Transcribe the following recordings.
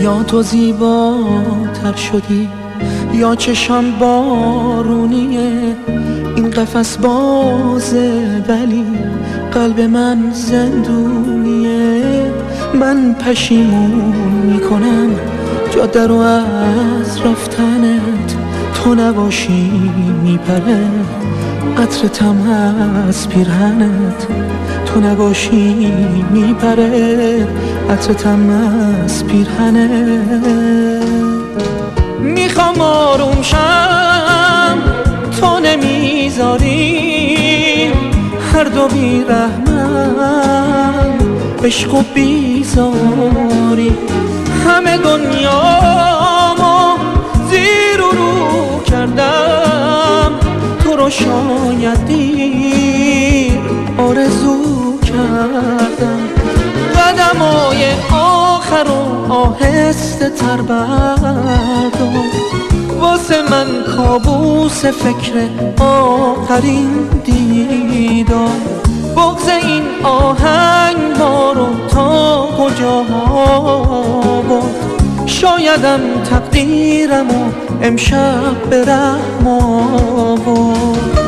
یا تو زیباتر شدی یا چشم بارونیه، این قفس بازه ولی قلب من زندونیه. من پشیمون میکنم جاده رو از رفتنت، تو نباشی میپره عطرتم از پیرهنت، تو نباشی میپره عطرتم از پیرهنت. میخوام آروم شم تو نمیذاری، هر دو بیرحمن عشق و بیزاری. همه دنیامو زیر و رو کردم، تو رو شاید دیر آرزو کردم. قدمای آخر و آهسته تر بردار، واسه من کابوس فکر آخرین دیدار. بغض این آهنگ ما رو تا کجا برد، شایدم تقدیرمو امشب به رحم آورد.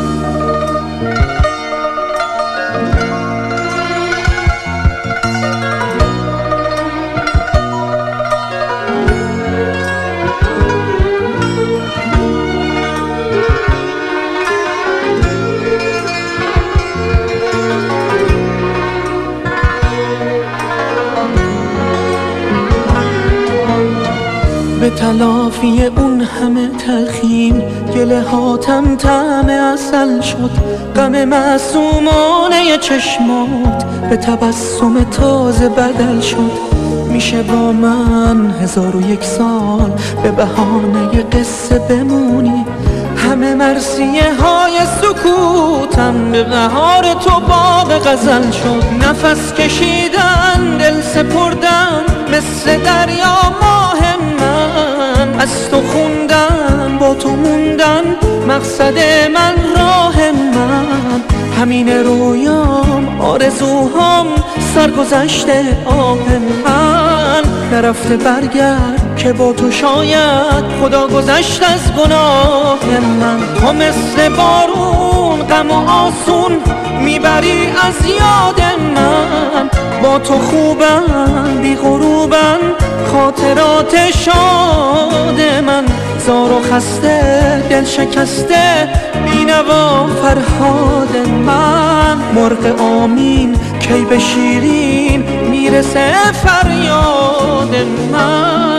به تلافی اون همه تلخیم گله هاتم طعم عسل شد. غم معصومانه چشمات به تبسم تازه بدل شد. میشه با من 1001 سال به بهانه قصه بمونی، همه مرثیه های سکوتم به بهار تو باغ غزل شد. نفس کشیدن دل سپردن مثل دریا ماه من، از تو خوندن با تو موندن مقصد من راه من. همین رویام آرزوهام سرگذشته آه من. نرفته برگرد که با تو شاید خدا گذشت از گناه من. تو مثل بارون غم و آسون میبری از یاد من. با تو خوبن بی غروبن خاطرات شاد من. زار و خسته دل شکسته بینوا فرهاد من. مرغ آمین کی به شیرین میرسه فریاد من.